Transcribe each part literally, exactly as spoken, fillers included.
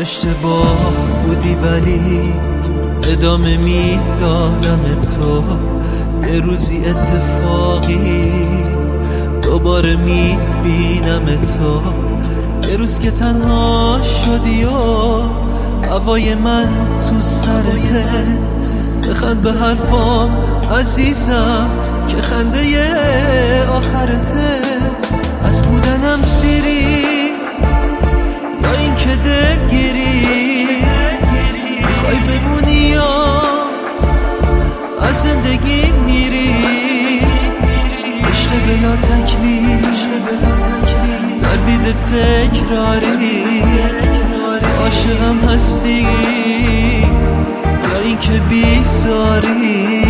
اشتباه بودی ولی ادامه میدادم تو. یه روزی اتفاقی دوباره میبینم تو. یه روز که تنها شدی و هوای من تو سرته. بخند به حرفام عزیزم که خنده آخرته. از بودنم سیری یا این که دلگیری، میخوای بمونی یا از زندگی میری. عشق بلا تکلیف تردید تکراری، عاشقم هستی یا این که بیزاری.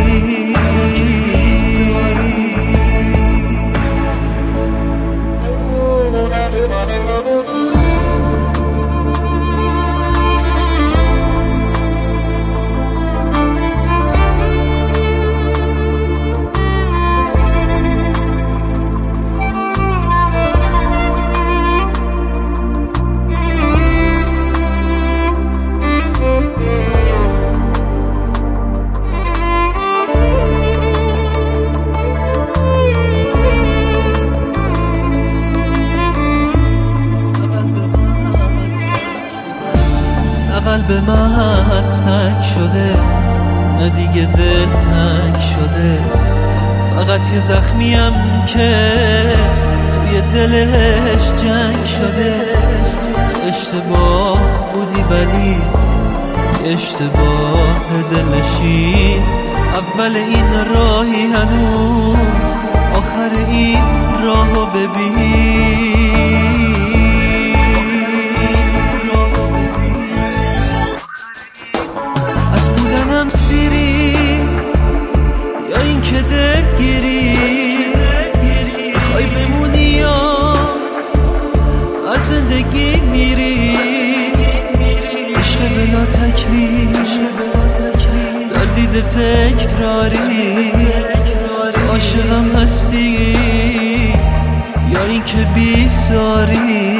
قلب من سنگ شده، نه دیگه دل تنگ شده. فقط یه زخمیم که توی دلش جنگ شده. تو اشتباه بودی ولی اشتباه دلنشین. اول این راهی هنوز آخر این راهو ببین. سیری یا این که دلگیری، میخوای بمونی یا از زندگی میری. عشق بلا تکلیف تردید تکراری، عاشقم هستی یا این که بیزاری.